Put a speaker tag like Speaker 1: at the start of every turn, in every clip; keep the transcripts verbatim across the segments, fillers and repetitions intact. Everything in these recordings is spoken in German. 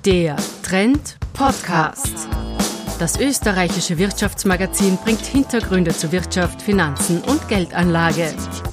Speaker 1: Der Trend Podcast. Das österreichische Wirtschaftsmagazin bringt Hintergründe zu Wirtschaft, Finanzen und Geldanlage.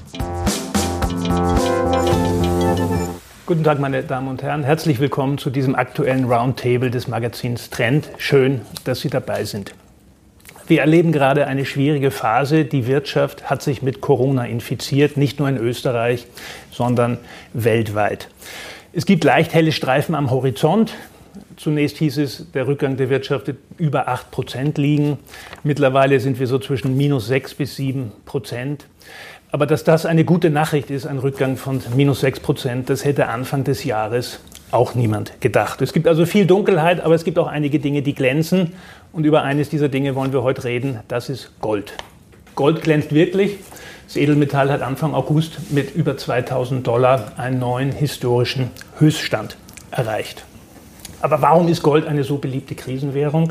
Speaker 2: Guten Tag, meine Damen und Herren. Herzlich willkommen zu diesem aktuellen Roundtable des Magazins Trend. Schön, dass Sie dabei sind. Wir erleben gerade eine schwierige Phase. Die Wirtschaft hat sich mit Corona infiziert, nicht nur in Österreich, sondern weltweit. Es gibt leicht helle Streifen am Horizont. Zunächst hieß es, der Rückgang der Wirtschaft wird über acht Prozent liegen. Mittlerweile sind wir so zwischen minus sechs bis sieben Prozent. Aber dass das eine gute Nachricht ist, ein Rückgang von minus sechs Prozent, das hätte Anfang des Jahres auch niemand gedacht. Es gibt also viel Dunkelheit, aber es gibt auch einige Dinge, die glänzen. Und über eines dieser Dinge wollen wir heute reden, das ist Gold. Gold glänzt wirklich. Das Edelmetall hat Anfang August mit über zweitausend Dollar einen neuen historischen Höchststand erreicht. Aber warum ist Gold eine so beliebte Krisenwährung?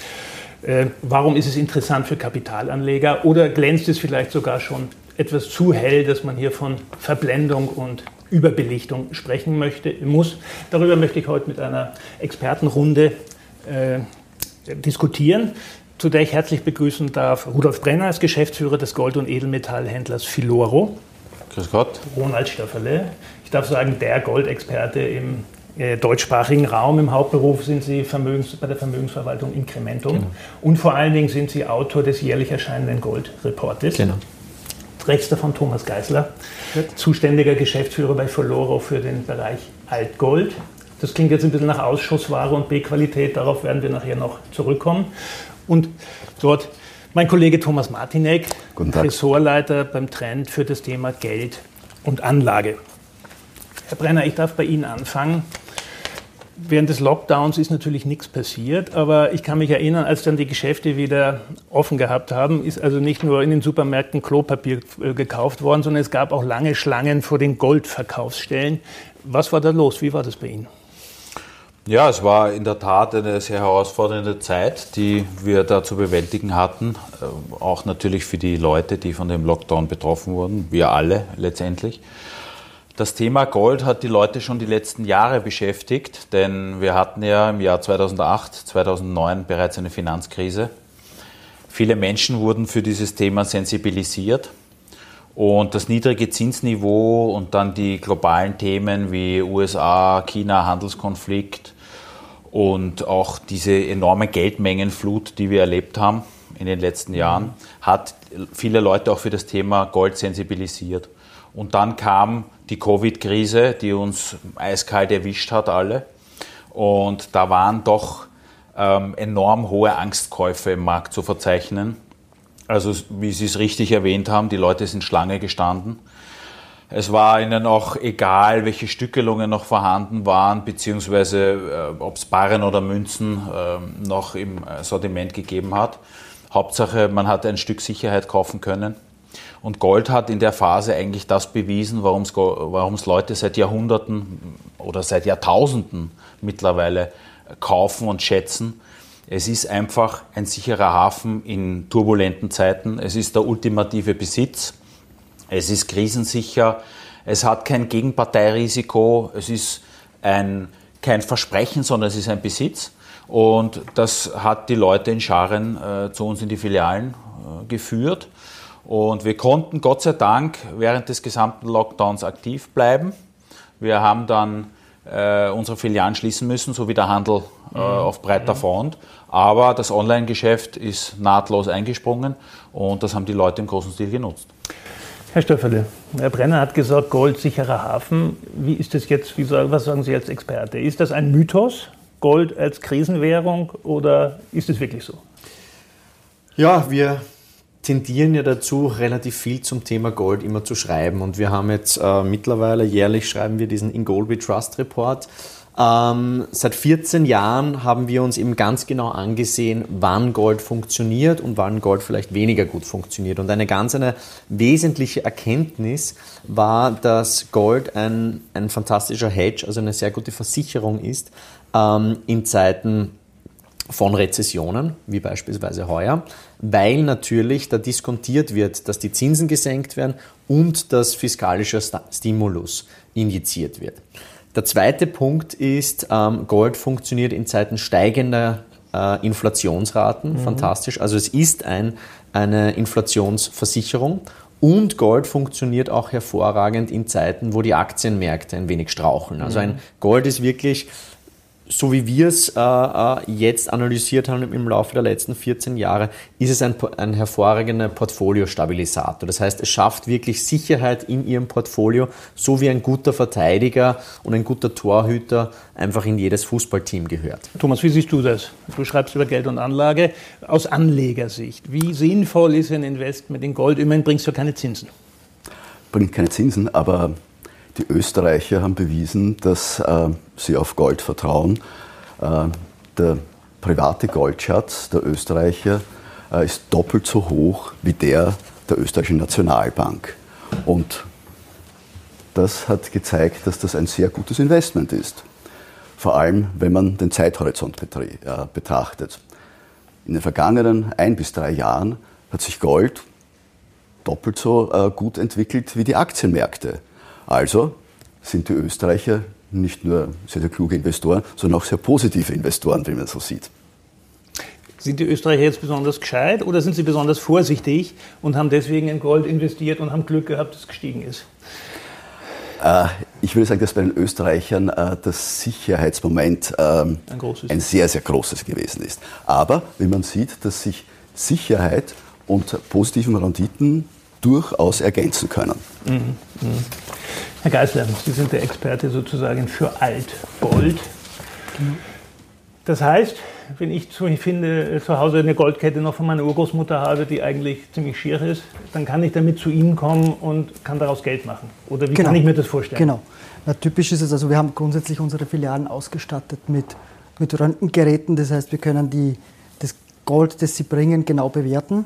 Speaker 2: Äh, warum ist es interessant für Kapitalanleger? Oder glänzt es vielleicht sogar schon etwas zu hell, dass man hier von Verblendung und Überbelichtung sprechen möchte, muss? Darüber möchte ich heute mit einer Expertenrunde äh, diskutieren, zu der ich herzlich begrüßen darf Rudolf Brenner als Geschäftsführer des Gold- und Edelmetallhändlers Filoro.
Speaker 3: Grüß Gott.
Speaker 2: Ronald Staffelé. Ich darf sagen, der Goldexperte im äh, deutschsprachigen Raum. Im Hauptberuf sind Sie Vermögens, bei der Vermögensverwaltung Incrementum. Genau. Und vor allen Dingen sind Sie Autor des jährlich erscheinenden Gold-Reportes. Genau. Rechts davon Thomas Geisler, zuständiger Geschäftsführer bei Filoro für den Bereich Altgold. Das klingt jetzt ein bisschen nach Ausschussware und B-Qualität, darauf werden wir nachher noch zurückkommen. Und dort mein Kollege Thomas Martinek, Ressortleiter beim Trend für das Thema Geld und Anlage. Herr Brenner, ich darf bei Ihnen anfangen. Während des Lockdowns ist natürlich nichts passiert, aber ich kann mich erinnern, als dann die Geschäfte wieder offen gehabt haben, ist also nicht nur in den Supermärkten Klopapier gekauft worden, sondern es gab auch lange Schlangen vor den Goldverkaufsstellen. Was war da los? Wie war das bei Ihnen?
Speaker 3: Ja, es war in der Tat eine sehr herausfordernde Zeit, die wir da zu bewältigen hatten. Auch natürlich für die Leute, die von dem Lockdown betroffen wurden, wir alle letztendlich. Das Thema Gold hat die Leute schon die letzten Jahre beschäftigt, denn wir hatten ja im Jahr zweitausendacht, zweitausendneun bereits eine Finanzkrise. Viele Menschen wurden für dieses Thema sensibilisiert und das niedrige Zinsniveau und dann die globalen Themen wie U S A, China, Handelskonflikt und auch diese enorme Geldmengenflut, die wir erlebt haben in den letzten Jahren, hat viele Leute auch für das Thema Gold sensibilisiert. Und dann kam die Covid-Krise, die uns eiskalt erwischt hat alle. Und da waren doch ähm, enorm hohe Angstkäufe im Markt zu verzeichnen. Also wie Sie es richtig erwähnt haben, die Leute sind Schlange gestanden. Es war ihnen auch egal, welche Stückelungen noch vorhanden waren, beziehungsweise äh, ob es Barren oder Münzen äh, noch im Sortiment gegeben hat. Hauptsache, man hat ein Stück Sicherheit kaufen können. Und Gold hat in der Phase eigentlich das bewiesen, warum es warum es Leute seit Jahrhunderten oder seit Jahrtausenden mittlerweile kaufen und schätzen. Es ist einfach ein sicherer Hafen in turbulenten Zeiten. Es ist der ultimative Besitz. Es ist krisensicher. Es hat kein Gegenparteirisiko. Es ist ein, kein Versprechen, sondern es ist ein Besitz. Und das hat die Leute in Scharen äh, zu uns in die Filialen äh, geführt. Und wir konnten Gott sei Dank während des gesamten Lockdowns aktiv bleiben. Wir haben dann äh, unsere Filialen schließen müssen, so wie der Handel äh, auf breiter Front. Aber das Online-Geschäft ist nahtlos eingesprungen und das haben die Leute im großen Stil genutzt.
Speaker 2: Herr Staffelé, Herr Brenner hat gesagt, Gold sicherer Hafen. Wie ist das jetzt, wie, was sagen Sie als Experte? Ist das ein Mythos, Gold als Krisenwährung, oder ist es wirklich so?
Speaker 4: Ja, wir tendieren ja dazu, relativ viel zum Thema Gold immer zu schreiben. Und wir haben jetzt äh, mittlerweile, jährlich schreiben wir diesen In Gold We Trust Report. Ähm, seit vierzehn Jahren haben wir uns eben ganz genau angesehen, wann Gold funktioniert und wann Gold vielleicht weniger gut funktioniert. Und eine ganz eine wesentliche Erkenntnis war, dass Gold ein, ein fantastischer Hedge, also eine sehr gute Versicherung ist ähm, in Zeiten von Rezessionen, wie beispielsweise heuer, weil natürlich da diskontiert wird, dass die Zinsen gesenkt werden und dass fiskalischer Stimulus injiziert wird. Der zweite Punkt ist, ähm, Gold funktioniert in Zeiten steigender äh, Inflationsraten, mhm. fantastisch. Also es ist ein, eine Inflationsversicherung und Gold funktioniert auch hervorragend in Zeiten, wo die Aktienmärkte ein wenig straucheln. Also ein Gold ist wirklich, so wie wir es äh, jetzt analysiert haben im Laufe der letzten vierzehn Jahre, ist es ein, ein hervorragender Portfoliostabilisator. Das heißt, es schafft wirklich Sicherheit in Ihrem Portfolio, so wie ein guter Verteidiger und ein guter Torhüter einfach in jedes Fußballteam gehört.
Speaker 2: Thomas, wie siehst du das? Du schreibst über Geld und Anlage aus Anlegersicht. Wie sinnvoll ist ein Investment in Gold? Immerhin bringst du keine Zinsen.
Speaker 5: Bringt keine Zinsen, aber die Österreicher haben bewiesen, dass äh, sie auf Gold vertrauen. Äh, der private Goldschatz der Österreicher äh, ist doppelt so hoch wie der der österreichischen Nationalbank. Und das hat gezeigt, dass das ein sehr gutes Investment ist. Vor allem, wenn man den Zeithorizont betre- äh, betrachtet. In den vergangenen ein bis drei Jahren hat sich Gold doppelt so äh, gut entwickelt wie die Aktienmärkte. Also sind die Österreicher nicht nur sehr, sehr kluge Investoren, sondern auch sehr positive Investoren, wenn man so sieht.
Speaker 2: Sind die Österreicher jetzt besonders gescheit oder sind sie besonders vorsichtig und haben deswegen in Gold investiert und haben Glück gehabt, dass es gestiegen ist?
Speaker 5: Äh, ich würde sagen, dass bei den Österreichern äh, das Sicherheitsmoment ähm, ein, ein sehr, sehr großes gewesen ist. Aber wenn man sieht, dass sich Sicherheit und positiven Renditen durchaus ergänzen können.
Speaker 2: Mhm. Mhm. Herr Geisler, Sie sind der Experte sozusagen für Altgold. Mhm. Das heißt, wenn ich zu, ich finde, zu Hause eine Goldkette noch von meiner Urgroßmutter habe, die eigentlich ziemlich schier ist, dann kann ich damit zu Ihnen kommen und kann daraus Geld machen. Oder wie genau. kann ich mir das vorstellen?
Speaker 6: Genau. Na, typisch ist es, also wir haben grundsätzlich unsere Filialen ausgestattet mit, mit Röntgengeräten. Das heißt, wir können die, das Gold, das Sie bringen, genau bewerten.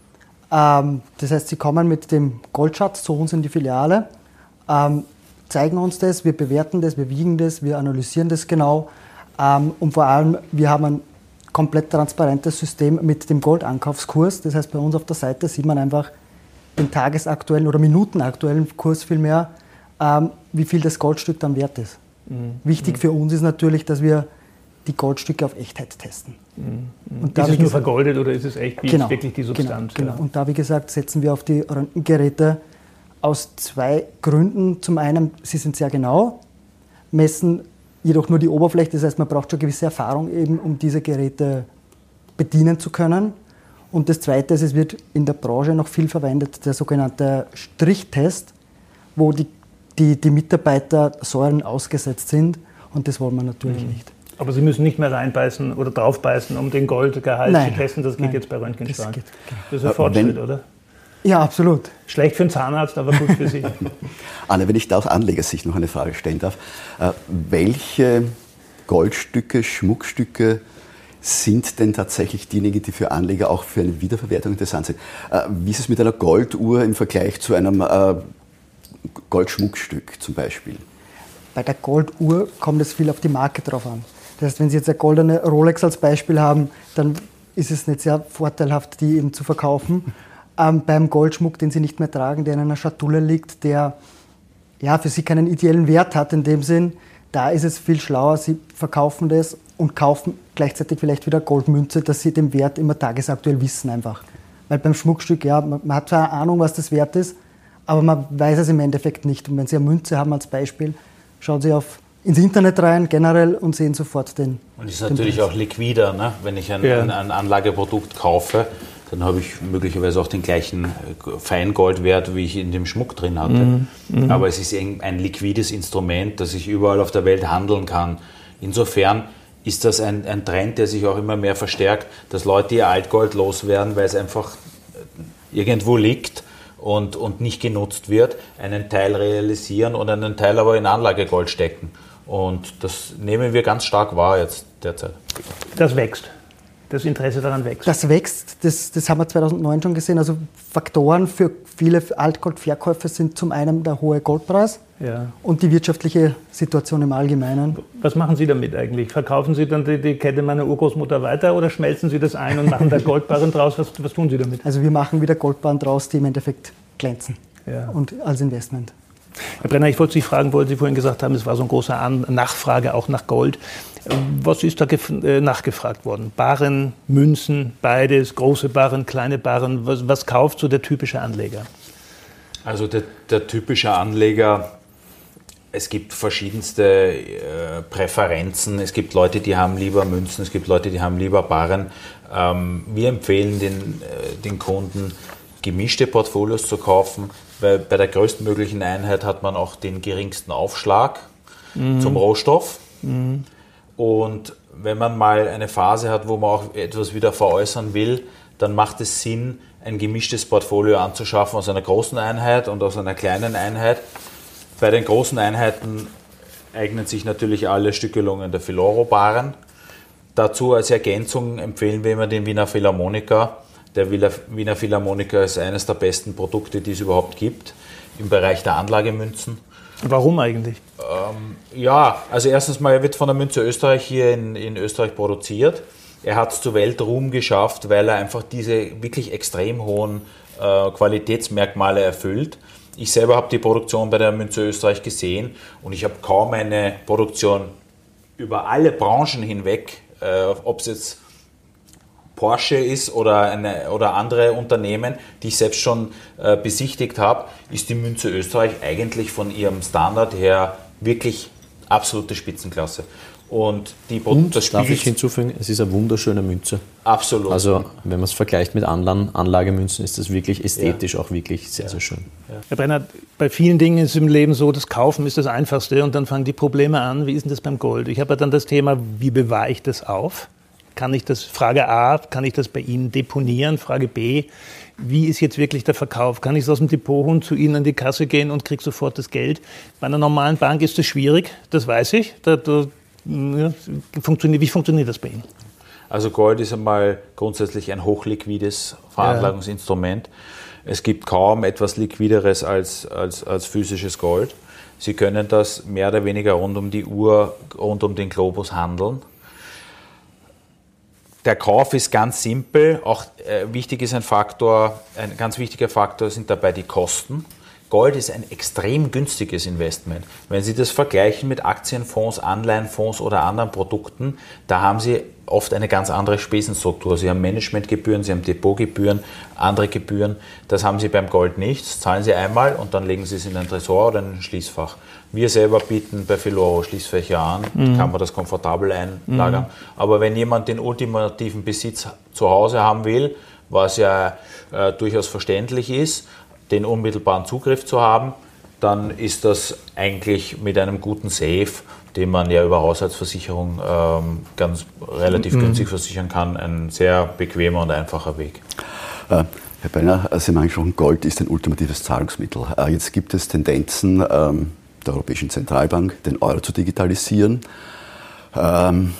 Speaker 6: Ähm, das heißt, Sie kommen mit dem Goldschatz zu uns in die Filiale, ähm, zeigen uns das, wir bewerten das, wir wiegen das, wir analysieren das genau. Ähm, und vor allem, wir haben ein komplett transparentes System mit dem Goldankaufskurs. Das heißt, bei uns auf der Seite sieht man einfach den tagesaktuellen oder minutenaktuellen Kurs vielmehr, ähm, wie viel das Goldstück dann wert ist. Mhm. Wichtig mhm. für uns ist natürlich, dass wir die Goldstücke auf Echtheit testen.
Speaker 2: Mhm. Und da, ist es nur gesagt, vergoldet oder ist es echt wie
Speaker 6: genau,
Speaker 2: wirklich die Substanz?
Speaker 6: Genau, genau. Und da, wie gesagt, setzen wir auf die Röntgengeräte aus zwei Gründen. Zum einen, sie sind sehr genau, messen jedoch nur die Oberfläche. Das heißt, man braucht schon gewisse Erfahrung, eben, um diese Geräte bedienen zu können. Und das Zweite ist, es wird in der Branche noch viel verwendet, der sogenannte Strichtest, wo die, die, die Mitarbeiter Säuren ausgesetzt sind. Und das wollen wir natürlich mhm. nicht.
Speaker 2: Aber Sie müssen nicht mehr reinbeißen oder draufbeißen, um den Goldgehalt
Speaker 6: nein,
Speaker 2: zu testen. Das geht
Speaker 6: nein,
Speaker 2: jetzt bei Röntgenstrahlen. Das, das ist
Speaker 5: ein
Speaker 2: Fortschritt,
Speaker 5: wenn,
Speaker 2: oder?
Speaker 6: Ja, absolut.
Speaker 2: Schlecht für den Zahnarzt, aber gut für Sie.
Speaker 5: Anne, wenn ich da aus Anlegersicht noch eine Frage stellen darf. Äh, welche Goldstücke, Schmuckstücke sind denn tatsächlich diejenigen, die für Anleger auch für eine Wiederverwertung interessant sind? Äh, wie ist es mit einer Golduhr im Vergleich zu einem äh, Goldschmuckstück zum Beispiel?
Speaker 6: Bei der Golduhr kommt es viel auf die Marke drauf an. Das heißt, wenn Sie jetzt eine goldene Rolex als Beispiel haben, dann ist es nicht sehr vorteilhaft, die eben zu verkaufen. Ähm, beim Goldschmuck, den Sie nicht mehr tragen, der in einer Schatulle liegt, der ja, für Sie keinen ideellen Wert hat in dem Sinn, da ist es viel schlauer, Sie verkaufen das und kaufen gleichzeitig vielleicht wieder Goldmünze, dass Sie den Wert immer tagesaktuell wissen einfach. Weil beim Schmuckstück, ja, man, man hat zwar eine Ahnung, was das wert ist, aber man weiß es im Endeffekt nicht. Und wenn Sie eine Münze haben als Beispiel, schauen Sie auf ins Internet rein generell und sehen sofort den.
Speaker 3: Und ist natürlich Preis. Auch liquider, ne? Wenn ich ein, ja. ein, ein Anlageprodukt kaufe, dann habe ich möglicherweise auch den gleichen Feingoldwert, wie ich in dem Schmuck drin hatte. Mhm. Mhm. Aber es ist ein liquides Instrument, das ich überall auf der Welt handeln kann. Insofern ist das ein, ein Trend, der sich auch immer mehr verstärkt, dass Leute ihr Altgold loswerden, weil es einfach irgendwo liegt und, und nicht genutzt wird, einen Teil realisieren und einen Teil aber in Anlagegold stecken. Und das nehmen wir ganz stark wahr jetzt derzeit.
Speaker 2: Das wächst. Das Interesse daran wächst.
Speaker 6: Das wächst, das, das haben wir zweitausendneun schon gesehen. Also Faktoren für viele Altgoldverkäufe sind zum einen der hohe Goldpreis ja. und die wirtschaftliche Situation im Allgemeinen.
Speaker 2: Was machen Sie damit eigentlich? Verkaufen Sie dann die, die Kette meiner Urgroßmutter weiter oder schmelzen Sie das ein und machen da Goldbarren draus? Was, was tun Sie damit?
Speaker 6: Also wir machen wieder Goldbarren draus, die im Endeffekt glänzen ja. und als Investment.
Speaker 2: Herr Brenner, ich wollte Sie fragen, weil Sie vorhin gesagt haben, es war so eine große Nachfrage auch nach Gold. Was ist da nachgefragt worden? Barren, Münzen, beides, große Barren, kleine Barren. Was, was kauft so der typische Anleger?
Speaker 3: Also der, der typische Anleger, es gibt verschiedenste äh, Präferenzen. Es gibt Leute, die haben lieber Münzen, es gibt Leute, die haben lieber Barren. Ähm, wir empfehlen den, äh, den Kunden, gemischte Portfolios zu kaufen, weil bei der größtmöglichen Einheit hat man auch den geringsten Aufschlag mhm. zum Rohstoff. Mhm. Und wenn man mal eine Phase hat, wo man auch etwas wieder veräußern will, dann macht es Sinn, ein gemischtes Portfolio anzuschaffen aus einer großen Einheit und aus einer kleinen Einheit. Bei den großen Einheiten eignen sich natürlich alle Stückelungen der Filoro-Barren. Dazu als Ergänzung empfehlen wir immer den Wiener Philharmoniker. Der Wiener Philharmoniker ist eines der besten Produkte, die es überhaupt gibt im Bereich der Anlagemünzen.
Speaker 2: Warum eigentlich?
Speaker 3: Ähm, ja, also erstens mal, er wird von der Münze Österreich hier in, in Österreich produziert. Er hat es zu Weltruhm geschafft, weil er einfach diese wirklich extrem hohen äh, Qualitätsmerkmale erfüllt. Ich selber habe die Produktion bei der Münze Österreich gesehen und ich habe kaum eine Produktion über alle Branchen hinweg, äh, ob es jetzt Porsche ist oder, eine, oder andere Unternehmen, die ich selbst schon äh, besichtigt habe, ist die Münze Österreich eigentlich von ihrem Standard her wirklich absolute Spitzenklasse. Und, die,
Speaker 4: und das darf ich hinzufügen, es ist eine wunderschöne Münze.
Speaker 3: Absolut.
Speaker 4: Also wenn man es vergleicht mit anderen Anlagemünzen, ist das wirklich ästhetisch ja. auch wirklich sehr, sehr schön.
Speaker 2: Ja. Herr Brenner, bei vielen Dingen ist es im Leben so, das Kaufen ist das Einfachste und dann fangen die Probleme an. Wie ist denn das beim Gold? Ich habe ja dann das Thema, wie bewahre ich das auf? Kann ich das, Frage A, kann ich das bei Ihnen deponieren? Frage B, wie ist jetzt wirklich der Verkauf? Kann ich es aus dem Depot holen, zu Ihnen an die Kasse gehen und kriege sofort das Geld? Bei einer normalen Bank ist das schwierig, das weiß ich. Da, da, ja, funktioniert, wie funktioniert das bei Ihnen?
Speaker 3: Also Gold ist einmal grundsätzlich ein hochliquides Veranlagungsinstrument. Ja. Es gibt kaum etwas Liquideres als, als, als physisches Gold. Sie können das mehr oder weniger rund um die Uhr, rund um den Globus handeln. Der Kauf ist ganz simpel. Auch äh, wichtig ist ein Faktor, ein ganz wichtiger Faktor sind dabei die Kosten. Gold ist ein extrem günstiges Investment. Wenn Sie das vergleichen mit Aktienfonds, Anleihenfonds oder anderen Produkten, da haben Sie oft eine ganz andere Spesenstruktur. Sie haben Managementgebühren, Sie haben Depotgebühren, andere Gebühren. Das haben Sie beim Gold nicht. Das zahlen Sie einmal und dann legen Sie es in ein Tresor oder in ein Schließfach. Wir selber bieten bei Filoro Schließfächer an, mhm. kann man das komfortabel einlagern. Mhm. Aber wenn jemand den ultimativen Besitz zu Hause haben will, was ja äh, durchaus verständlich ist, den unmittelbaren Zugriff zu haben, dann ist das eigentlich mit einem guten Safe, den man ja über Haushaltsversicherung ähm, ganz relativ mhm. günstig versichern kann, ein sehr bequemer und einfacher Weg.
Speaker 5: Äh, Herr Brenner, Sie haben angesprochen, Gold ist ein ultimatives Zahlungsmittel. Äh, jetzt gibt es Tendenzen ähm, der Europäischen Zentralbank, den Euro zu digitalisieren. Ähm,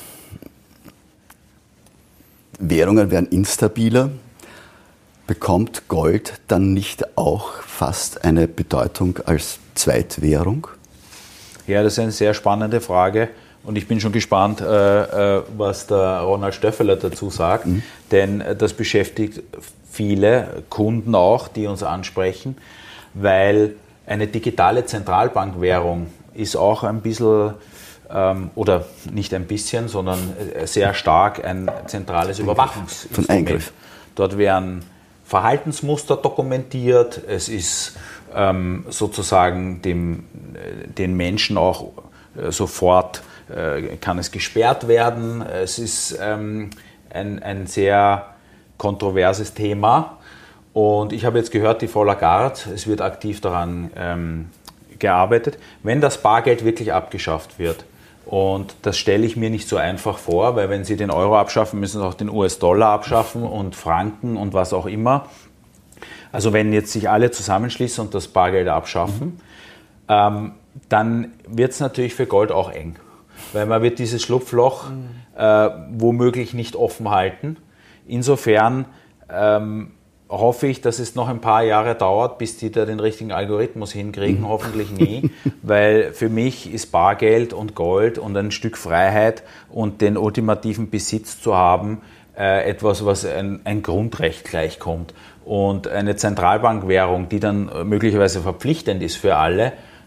Speaker 5: Währungen werden instabiler. Bekommt Gold dann nicht auch fast eine Bedeutung als Zweitwährung?
Speaker 3: Ja, das ist eine sehr spannende Frage und ich bin schon gespannt, äh, äh, was der Ronald Stöffeler dazu sagt, mhm. denn das beschäftigt viele Kunden auch, die uns ansprechen, weil eine digitale Zentralbankwährung ist auch ein bisschen, ähm, oder nicht ein bisschen, sondern sehr stark ein zentrales Überwachungsinstrument.
Speaker 5: Von Eingriff.
Speaker 3: Dort werden Verhaltensmuster dokumentiert, es ist ähm, sozusagen dem, den Menschen auch äh, sofort, äh, kann es gesperrt werden, es ist ähm, ein, ein sehr kontroverses Thema und ich habe jetzt gehört, die Frau Lagarde, es wird aktiv daran ähm, gearbeitet, wenn das Bargeld wirklich abgeschafft wird. Und das stelle ich mir nicht so einfach vor, weil wenn Sie den Euro abschaffen, müssen Sie auch den U S-Dollar abschaffen und Franken und was auch immer. Also wenn jetzt sich alle zusammenschließen und das Bargeld abschaffen, mhm. ähm, dann wird es natürlich für Gold auch eng. Weil man wird dieses Schlupfloch mhm. äh, womöglich nicht offen halten. Insofern ähm, hoffe ich, dass es noch ein paar Jahre dauert, bis die da den richtigen Algorithmus hinkriegen, hoffentlich nie, weil für mich ist Bargeld und Gold und ein Stück Freiheit und den ultimativen Besitz zu haben, äh, etwas, was ein, ein Grundrecht gleichkommt. Und eine Zentralbankwährung, die dann möglicherweise verpflichtend ist für alle,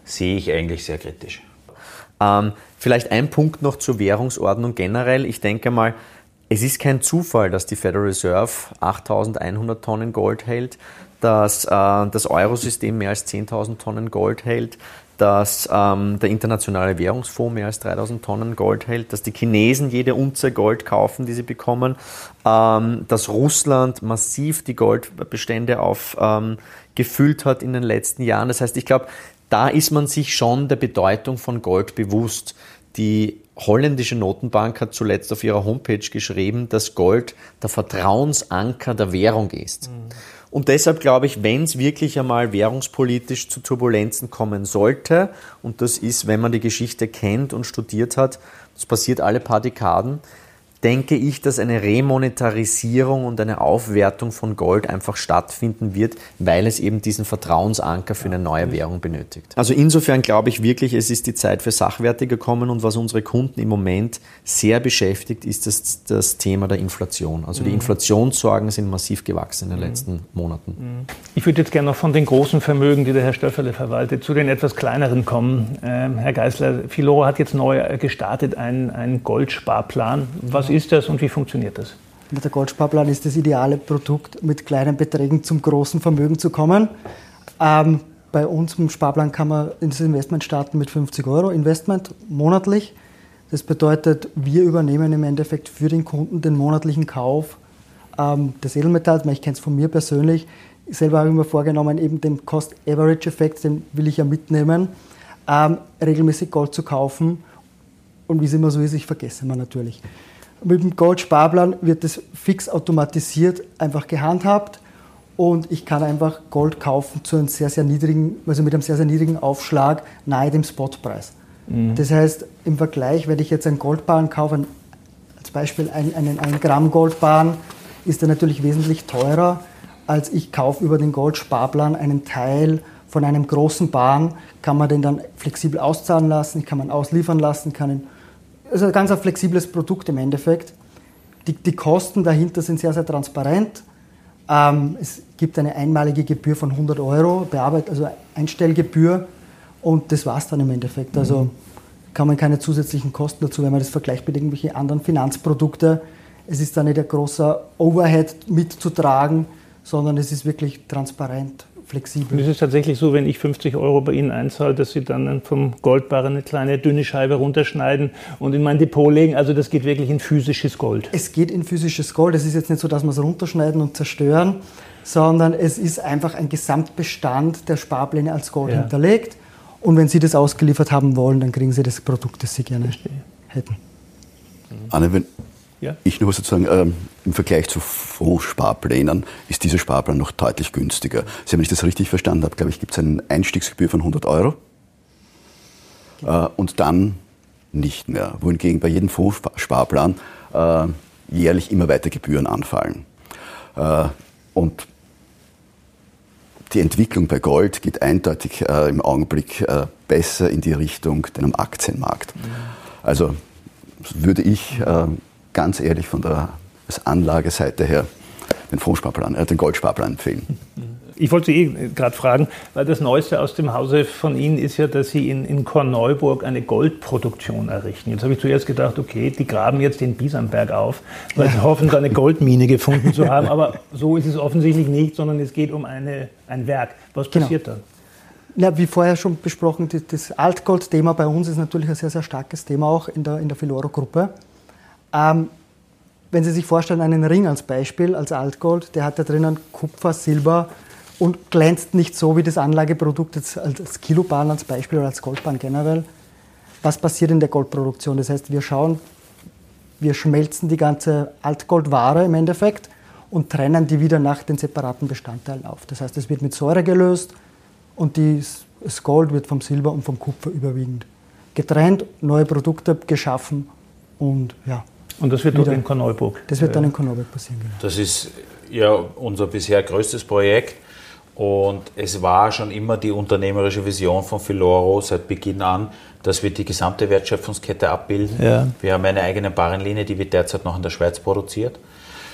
Speaker 3: sehe ich eigentlich sehr kritisch.
Speaker 4: Ähm, vielleicht ein Punkt noch zur Währungsordnung generell. Ich denke mal, es ist kein Zufall, dass die Federal Reserve achttausendeinhundert Tonnen Gold hält, dass äh, das Eurosystem mehr als zehntausend Tonnen Gold hält, dass ähm, der Internationale Währungsfonds mehr als dreitausend Tonnen Gold hält, dass die Chinesen jede Unze Gold kaufen, die sie bekommen, ähm, dass Russland massiv die Goldbestände aufgefüllt ähm, hat in den letzten Jahren. Das heißt, ich glaube, da ist man sich schon der Bedeutung von Gold bewusst. Die holländische Notenbank hat zuletzt auf ihrer Homepage geschrieben, dass Gold der Vertrauensanker der Währung ist. Mhm. Und deshalb glaube ich, wenn es wirklich einmal währungspolitisch zu Turbulenzen kommen sollte, und das ist, wenn man die Geschichte kennt und studiert hat, das passiert alle paar Dekaden, denke ich, dass eine Remonetarisierung und eine Aufwertung von Gold einfach stattfinden wird, weil es eben diesen Vertrauensanker für eine neue Währung benötigt. Also insofern glaube ich wirklich, es ist die Zeit für Sachwerte gekommen, und was unsere Kunden im Moment sehr beschäftigt, ist das, das Thema der Inflation. Also die Inflationssorgen sind massiv gewachsen in den letzten Monaten.
Speaker 2: Ich würde jetzt gerne noch von den großen Vermögen, die der Herr Stöfferle verwaltet, zu den etwas kleineren kommen. Ähm, Herr Geisler, Filoro hat jetzt neu gestartet einen, einen Goldsparplan. Was ist das und wie funktioniert das?
Speaker 6: Der Goldsparplan ist das ideale Produkt, mit kleinen Beträgen zum großen Vermögen zu kommen. Ähm, bei uns im Sparplan kann man in das Investment starten mit fünfzig Euro Investment monatlich. Das bedeutet, wir übernehmen im Endeffekt für den Kunden den monatlichen Kauf ähm, des Edelmetalls. Ich kenne es von mir persönlich. Ich selber habe ich mir vorgenommen, eben den Cost-Average-Effekt, den will ich ja mitnehmen, ähm, regelmäßig Gold zu kaufen. Und wie es immer so ist, ich vergesse man natürlich. Mit dem Goldsparplan wird das fix automatisiert einfach gehandhabt, und ich kann einfach Gold kaufen zu einem sehr, sehr niedrigen, also mit einem sehr, sehr niedrigen Aufschlag nahe dem Spotpreis. Mhm. Das heißt, im Vergleich, wenn ich jetzt einen Goldbarren kaufe, als Beispiel einen, einen, einen Gramm Goldbarren, ist der natürlich wesentlich teurer, als ich kaufe über den Goldsparplan einen Teil von einem großen Barren, kann man den dann flexibel auszahlen lassen, ich kann man ausliefern lassen, kann ihn Also ein ganz ein flexibles Produkt im Endeffekt. Die, die Kosten dahinter sind sehr, sehr transparent. Ähm, es gibt eine einmalige Gebühr von hundert Euro, Bearbeit, also Einstellgebühr, und das war es dann im Endeffekt. Also kann man keine zusätzlichen Kosten dazu, wenn man das vergleicht mit irgendwelchen anderen Finanzprodukten. Es ist da nicht ein großer Overhead mitzutragen, sondern es ist wirklich transparent. Flexibel.
Speaker 2: Und es ist tatsächlich so, wenn ich fünfzig Euro bei Ihnen einzahle, dass Sie dann vom Goldbarren eine kleine dünne Scheibe runterschneiden und in mein Depot legen. Also das geht wirklich in physisches Gold.
Speaker 6: Es geht in physisches Gold. Es ist jetzt nicht so, dass wir es runterschneiden und zerstören, sondern es ist einfach ein Gesamtbestand der Sparpläne als Gold ja. hinterlegt. Und wenn Sie das ausgeliefert haben wollen, dann kriegen Sie das Produkt, das Sie gerne Verstehe. hätten.
Speaker 5: Anne, wenn
Speaker 2: Ja.
Speaker 5: ich nur sozusagen ähm, im Vergleich zu Fondssparplänen ist dieser Sparplan noch deutlich günstiger. Sie haben, wenn ich das richtig verstanden habe, glaube ich, gibt es eine Einstiegsgebühr von hundert Euro genau. äh, und dann nicht mehr. Wohingegen bei jedem Fondssparplan äh, jährlich immer weiter Gebühren anfallen. Äh, und die Entwicklung bei Gold geht eindeutig äh, im Augenblick äh, besser in die Richtung denn am Aktienmarkt. Mhm. Also würde ich äh, ganz ehrlich von der Anlageseite her den Fondssparplan, äh, den Goldsparplan empfehlen.
Speaker 2: Ich wollte Sie eh gerade fragen, weil das Neueste aus dem Hause von Ihnen ist ja, dass Sie in, in Korneuburg eine Goldproduktion errichten. Jetzt habe ich zuerst gedacht, okay, die graben jetzt den Bisamberg auf, weil sie hoffen, da eine Goldmine gefunden zu haben. Aber so ist es offensichtlich nicht, sondern es geht um eine, ein Werk. Was passiert genau. dann?
Speaker 6: Ja, wie vorher schon besprochen, das Altgold-Thema bei uns ist natürlich ein sehr, sehr starkes Thema auch in der, in der Filoro-Gruppe. Ähm, wenn Sie sich vorstellen, einen Ring als Beispiel, als Altgold, der hat da drinnen Kupfer, Silber und glänzt nicht so wie das Anlageprodukt jetzt als Kilobarren als Beispiel oder als Goldbarren generell. Was passiert in der Goldproduktion? Das heißt, wir schauen, wir schmelzen die ganze Altgoldware im Endeffekt und trennen die wieder nach den separaten Bestandteilen auf. Das heißt, es wird mit Säure gelöst und die, das Gold wird vom Silber und vom Kupfer überwiegend getrennt, neue Produkte geschaffen und ja.
Speaker 2: Und das wird wieder, dort in Korneuburg?
Speaker 6: Das wird ja. dann in Korneuburg passieren, genau.
Speaker 3: Das ist ja unser bisher größtes Projekt. Und es war schon immer die unternehmerische Vision von Filoro seit Beginn an, dass wir die gesamte Wertschöpfungskette abbilden. Ja. Wir haben eine eigene Barrenlinie, die wird derzeit noch in der Schweiz produziert.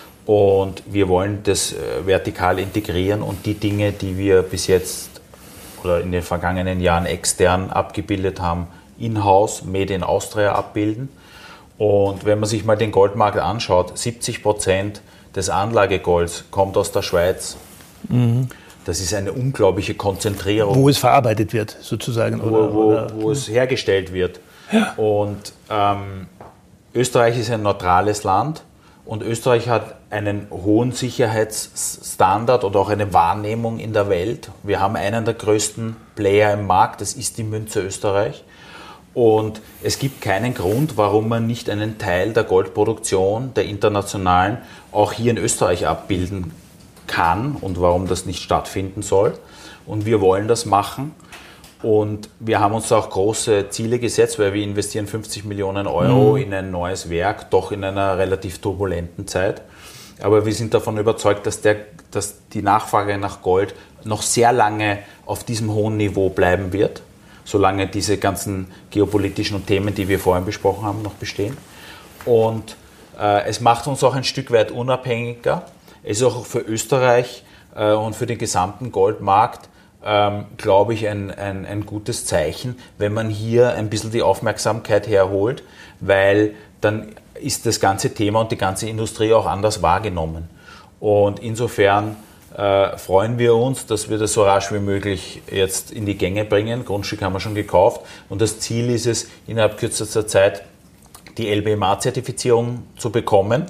Speaker 3: Und wir wollen das vertikal integrieren und die Dinge, die wir bis jetzt oder in den vergangenen Jahren extern abgebildet haben, in-house, Made in Austria abbilden. Und wenn man sich mal den Goldmarkt anschaut, siebzig Prozent des Anlagegolds kommt aus der Schweiz. Mhm. Das ist eine unglaubliche Konzentrierung.
Speaker 2: Wo es verarbeitet wird, sozusagen.
Speaker 3: Oder, wo, wo, oder, wo es hergestellt wird. Ja. Und ähm, Österreich ist ein neutrales Land und Österreich hat einen hohen Sicherheitsstandard und auch eine Wahrnehmung in der Welt. Wir haben einen der größten Player im Markt, das ist die Münze Österreich. Und es gibt keinen Grund, warum man nicht einen Teil der Goldproduktion, der internationalen, auch hier in Österreich abbilden kann und warum das nicht stattfinden soll. Und wir wollen das machen. Und wir haben uns auch große Ziele gesetzt, weil wir investieren fünfzig Millionen Euro mhm. in ein neues Werk, doch in einer relativ turbulenten Zeit. Aber wir sind davon überzeugt, dass, der, dass die Nachfrage nach Gold noch sehr lange auf diesem hohen Niveau bleiben wird, solange diese ganzen geopolitischen Themen, die wir vorhin besprochen haben, noch bestehen. Und äh, es macht uns auch ein Stück weit unabhängiger. Es ist auch für Österreich äh, und für den gesamten Goldmarkt, ähm, glaube ich, ein, ein, ein gutes Zeichen, wenn man hier ein bisschen die Aufmerksamkeit herholt, weil dann ist das ganze Thema und die ganze Industrie auch anders wahrgenommen. Und insofern äh, freuen wir uns, dass wir das so rasch wie möglich jetzt in die Gänge bringen. Grundstück haben wir schon gekauft und das Ziel ist es, innerhalb kürzester Zeit die L B M A-Zertifizierung zu bekommen.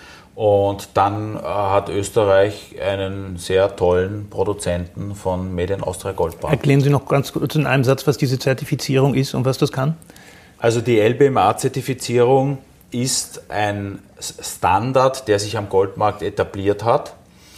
Speaker 3: Und dann äh, hat Österreich einen sehr tollen Produzenten von Made in Austria Goldbar.
Speaker 2: Erklären Sie noch ganz kurz in einem Satz, was diese Zertifizierung ist und was das kann?
Speaker 3: Also die L B M A-Zertifizierung ist ein Standard, der sich am Goldmarkt etabliert hat,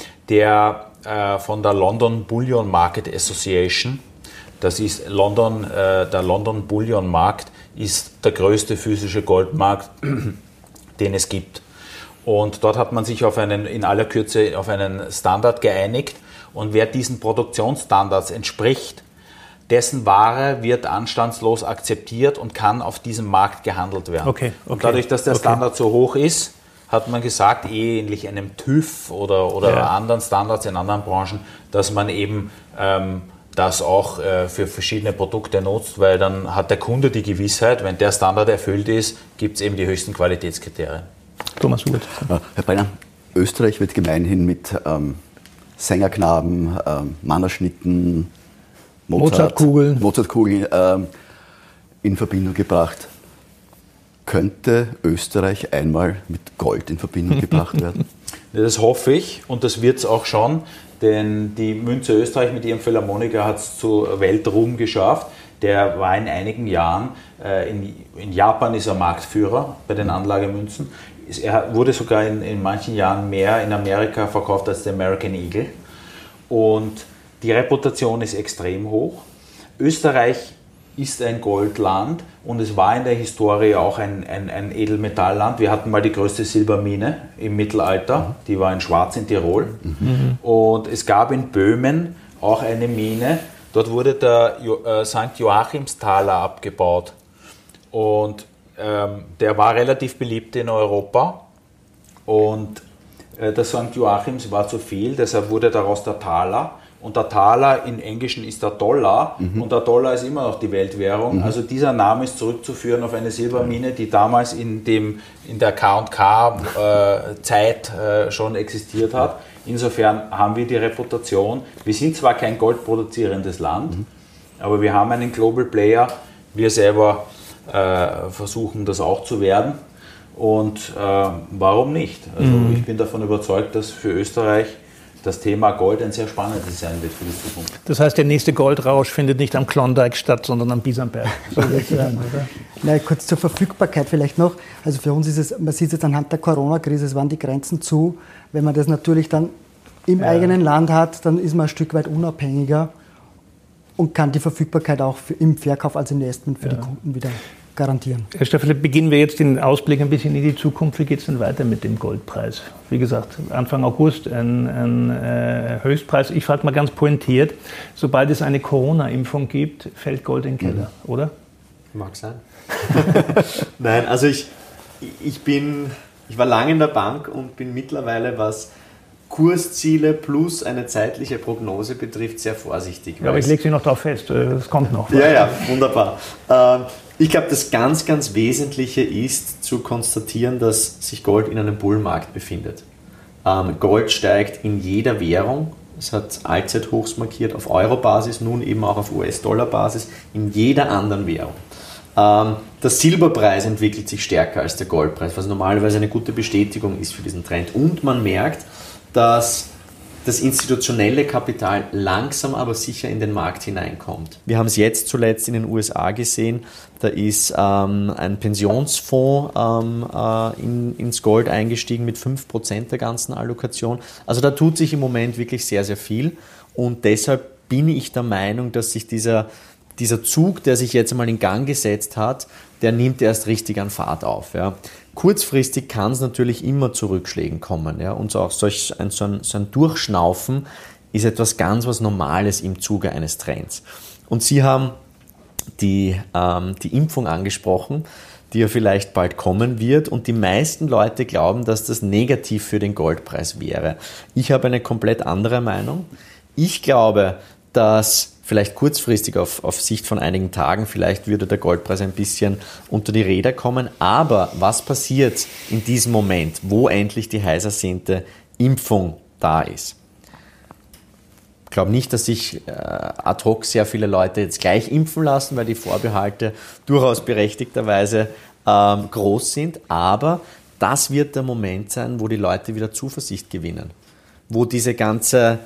Speaker 3: der äh, von der London Bullion Market Association, das ist London, äh, der London Bullion Markt ist der größte physische Goldmarkt, den es gibt. Und dort hat man sich auf einen, in aller Kürze auf einen Standard geeinigt. Und wer diesen Produktionsstandards entspricht, dessen Ware wird anstandslos akzeptiert und kann auf diesem Markt gehandelt werden.
Speaker 2: Okay, okay,
Speaker 3: und dadurch, dass der
Speaker 2: okay.
Speaker 3: Standard so hoch ist, hat man gesagt, ähnlich einem TÜV oder, oder ja. anderen Standards in anderen Branchen, dass man eben ähm, das auch äh, für verschiedene Produkte nutzt, weil dann hat der Kunde die Gewissheit, wenn der Standard erfüllt ist, gibt es eben die höchsten Qualitätskriterien.
Speaker 2: Thomas Hubert.
Speaker 5: Herr Brenner, Österreich wird gemeinhin mit ähm, Sängerknaben, ähm, Mannerschnitten, Mozart,
Speaker 2: Mozartkugeln,
Speaker 5: Mozartkugeln ähm, in Verbindung gebracht. Könnte Österreich einmal mit Gold in Verbindung gebracht werden?
Speaker 3: Das hoffe ich und das wird es auch schon, denn die Münze Österreich mit ihrem Philharmoniker hat es zu Weltruhm geschafft. Der war in einigen Jahren, äh, in, in Japan ist er Marktführer bei den Anlagemünzen. Er wurde sogar in, in manchen Jahren mehr in Amerika verkauft als der American Eagle. Und die Reputation ist extrem hoch. Österreich ist ein Goldland und es war in der Historie auch ein, ein, ein Edelmetallland. Wir hatten mal die größte Silbermine im Mittelalter, die war in Schwarz in Tirol. Mhm. Und es gab in Böhmen auch eine Mine, dort wurde der jo- äh, Sankt Joachimsthaler abgebaut. Und ähm, der war relativ beliebt in Europa. Und äh, der Sankt Joachims war zu viel, deshalb wurde daraus der Taler. Und der Taler im Englischen ist der Dollar mhm. und der Dollar ist immer noch die Weltwährung. Mhm. Also dieser Name ist zurückzuführen auf eine Silbermine, die damals in, dem, in der K und K-Zeit äh, äh, schon existiert hat. Insofern haben wir die Reputation, wir sind zwar kein goldproduzierendes Land, mhm. aber wir haben einen Global Player. Wir selber äh, versuchen das auch zu werden. Und äh, warum nicht? Also mhm. ich bin davon überzeugt, dass für Österreich das Thema Gold ein sehr spannendes sein wird für die Zukunft.
Speaker 2: Das heißt, der nächste Goldrausch findet nicht am Klondike statt, sondern am Bisonberg. So wird's sein, oder?
Speaker 6: Na, kurz zur Verfügbarkeit vielleicht noch. Also für uns ist es, man sieht es jetzt anhand der Corona-Krise, es waren die Grenzen zu. Wenn man das natürlich dann im ja. eigenen Land hat, dann ist man ein Stück weit unabhängiger und kann die Verfügbarkeit auch für, im Verkauf als Investment für ja. die Kunden wieder garantieren.
Speaker 2: Herr Steffele, beginnen wir jetzt den Ausblick ein bisschen in die Zukunft. Wie geht es denn weiter mit dem Goldpreis? Wie gesagt, Anfang August ein, ein äh, Höchstpreis. Ich frage mal ganz pointiert, sobald es eine Corona-Impfung gibt, fällt Gold in den Keller, mhm. oder?
Speaker 4: Mag sein. Nein, also ich, ich bin, ich war lange in der Bank und bin mittlerweile, was Kursziele plus eine zeitliche Prognose betrifft, sehr vorsichtig.
Speaker 2: Ja, aber ich lege Sie noch darauf fest, das kommt noch.
Speaker 4: Ja, ja, wunderbar. Ich glaube, das ganz, ganz Wesentliche ist zu konstatieren, dass sich Gold in einem Bullmarkt befindet. Gold steigt in jeder Währung. Es hat Allzeithochs markiert auf Euro-Basis, nun eben auch auf U S-Dollar-Basis, in jeder anderen Währung. Der Silberpreis entwickelt sich stärker als der Goldpreis, was normalerweise eine gute Bestätigung ist für diesen Trend. Und man merkt, dass das institutionelle Kapital langsam aber sicher in den Markt hineinkommt. Wir haben es jetzt zuletzt in den U S A gesehen, da ist ähm, ein Pensionsfonds ähm, äh, in, ins Gold eingestiegen mit fünf Prozent der ganzen Allokation. Also da tut sich im Moment wirklich sehr, sehr viel und deshalb bin ich der Meinung, dass sich dieser, dieser Zug, der sich jetzt einmal in Gang gesetzt hat, der nimmt erst richtig an Fahrt auf. Ja. Kurzfristig kann es natürlich immer zu Rückschlägen kommen. Ja. Und so auch solch ein, so, ein, so ein Durchschnaufen ist etwas ganz was Normales im Zuge eines Trends. Und Sie haben die, ähm, die Impfung angesprochen, die ja vielleicht bald kommen wird. Und die meisten Leute glauben, dass das negativ für den Goldpreis wäre. Ich habe eine komplett andere Meinung. Ich glaube, dass vielleicht kurzfristig auf, auf Sicht von einigen Tagen, vielleicht würde der Goldpreis ein bisschen unter die Räder kommen. Aber was passiert in diesem Moment, wo endlich die heiß ersehnte Impfung da ist? Ich glaube nicht, dass sich äh, ad hoc sehr viele Leute jetzt gleich impfen lassen, weil die Vorbehalte durchaus berechtigterweise ähm, groß sind. Aber das wird der Moment sein, wo die Leute wieder Zuversicht gewinnen. Wo diese ganze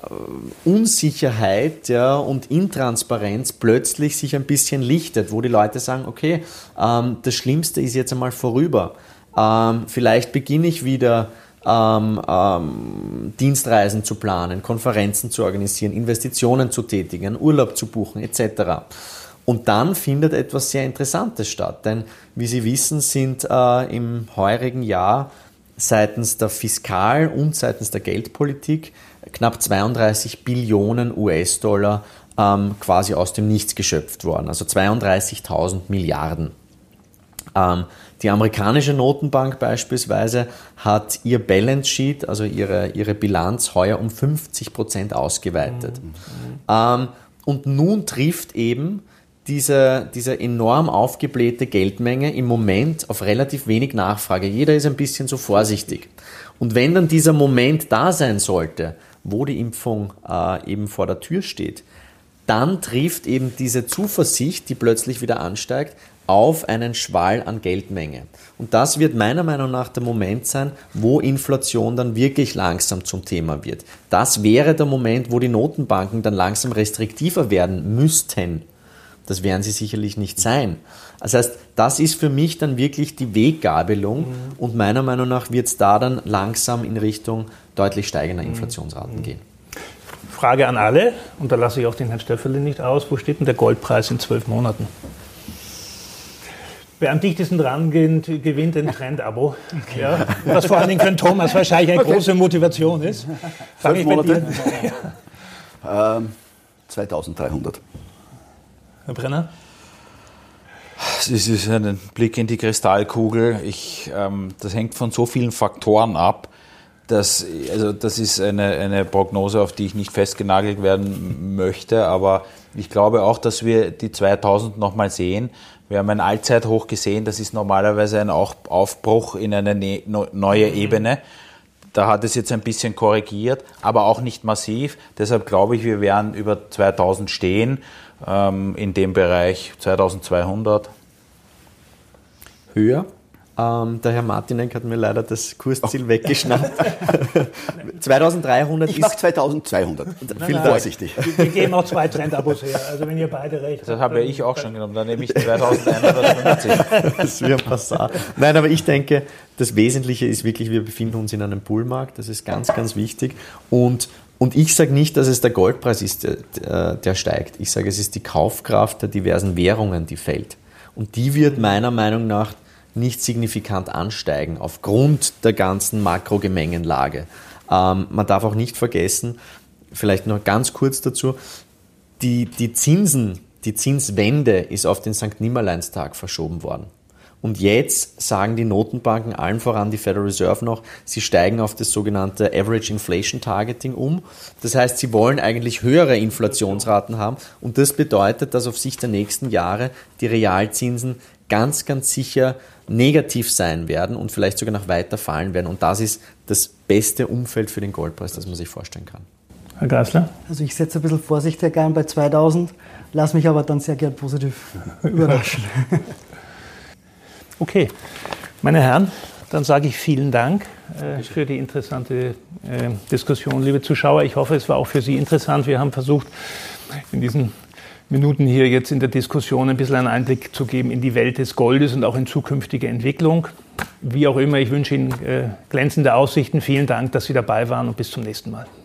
Speaker 4: Unsicherheit ja, und Intransparenz plötzlich sich ein bisschen lichtet, wo die Leute sagen, okay, ähm, das Schlimmste ist jetzt einmal vorüber. Ähm, vielleicht beginne ich wieder ähm, ähm, Dienstreisen zu planen, Konferenzen zu organisieren, Investitionen zu tätigen, Urlaub zu buchen et cetera. Und dann findet etwas sehr Interessantes statt, denn wie Sie wissen, sind äh, im heurigen Jahr seitens der Fiskal- und seitens der Geldpolitik knapp zweiunddreißig Billionen U S-Dollar ähm, quasi aus dem Nichts geschöpft worden, also zweiunddreißigtausend Milliarden. Ähm, die amerikanische Notenbank beispielsweise hat ihr Balance Sheet, also ihre, ihre Bilanz, heuer um fünfzig Prozent ausgeweitet. Mhm. Ähm, und nun trifft eben diese, diese enorm aufgeblähte Geldmenge im Moment auf relativ wenig Nachfrage. Jeder ist ein bisschen so vorsichtig. Und wenn dann dieser Moment da sein sollte, wo die Impfung äh, eben vor der Tür steht, dann trifft eben diese Zuversicht, die plötzlich wieder ansteigt, auf einen Schwall an Geldmenge. Und das wird meiner Meinung nach der Moment sein, wo Inflation dann wirklich langsam zum Thema wird. Das wäre der Moment, wo die Notenbanken dann langsam restriktiver werden müssten. Das werden sie sicherlich nicht sein. Das heißt, das ist für mich dann wirklich die Weggabelung mhm. und meiner Meinung nach wird es da dann langsam in Richtung deutlich steigender Inflationsraten mhm. gehen.
Speaker 2: Frage an alle, und da lasse ich auch den Herrn Stöfferle nicht aus, wo steht denn der Goldpreis in zwölf Monaten? Wer am dichtesten dran geht, gewinnt ein Trend-Abo. Okay. Ja, was vor allen Dingen für Thomas wahrscheinlich eine okay. große Motivation ist.
Speaker 5: Fange ich bei dir. Ja. ähm, zweitausenddreihundert.
Speaker 2: Herr Brenner?
Speaker 3: Das ist ein Blick in die Kristallkugel. Ich, ähm, das hängt von so vielen Faktoren ab, dass, also das ist eine, eine Prognose, auf die ich nicht festgenagelt werden möchte, aber ich glaube auch, dass wir die zweitausend nochmal sehen. Wir haben ein Allzeithoch gesehen, das ist normalerweise ein Aufbruch in eine ne- neue Ebene. Da hat es jetzt ein bisschen korrigiert, aber auch nicht massiv. Deshalb glaube ich, wir werden über zweitausend stehen, ähm, in dem Bereich zweitausendzweihundert.
Speaker 4: Höher? Ähm, der Herr Martinek hat mir leider das Kursziel oh. weggeschnappt. zweitausenddreihundert
Speaker 5: ich mache zweitausendzweihundert. Viel vorsichtig.
Speaker 2: Wir geben auch zwei Trendabos her, also wenn ihr beide recht habt.
Speaker 3: Das habe ich auch schon genommen, dann nehme ich zweitausendeinhundertfünfzig.
Speaker 4: Das ist wie ein Passat. Nein, aber ich denke, das Wesentliche ist wirklich, wir befinden uns in einem Bullmarkt, das ist ganz, ganz wichtig. Und, und ich sage nicht, dass es der Goldpreis ist, der, der steigt. Ich sage, es ist die Kaufkraft der diversen Währungen, die fällt. Und die wird meiner Meinung nach nicht signifikant ansteigen aufgrund der ganzen Makrogemengenlage. Ähm, man darf auch nicht vergessen, vielleicht noch ganz kurz dazu, die, die Zinsen, die Zinswende ist auf den Sankt Nimmerleinstag verschoben worden. Und jetzt sagen die Notenbanken, allen voran die Federal Reserve noch, sie steigen auf das sogenannte Average Inflation Targeting um. Das heißt, sie wollen eigentlich höhere Inflationsraten haben und das bedeutet, dass auf Sicht der nächsten Jahre die Realzinsen ganz, ganz sicher negativ sein werden und vielleicht sogar noch weiter fallen werden. Und das ist das beste Umfeld für den Goldpreis, das man sich vorstellen kann.
Speaker 2: Herr Grassler?
Speaker 6: Also ich setze ein bisschen vorsichtig gern bei zweitausend, lasse mich aber dann sehr gern positiv überraschen.
Speaker 2: Okay, meine Herren, dann sage ich vielen Dank äh, für die interessante äh, Diskussion, liebe Zuschauer. Ich hoffe, es war auch für Sie interessant. Wir haben versucht, in diesen Minuten hier jetzt in der Diskussion ein bisschen einen Einblick zu geben in die Welt des Goldes und auch in zukünftige Entwicklung. Wie auch immer, ich wünsche Ihnen äh, glänzende Aussichten. Vielen Dank, dass Sie dabei waren und bis zum nächsten Mal.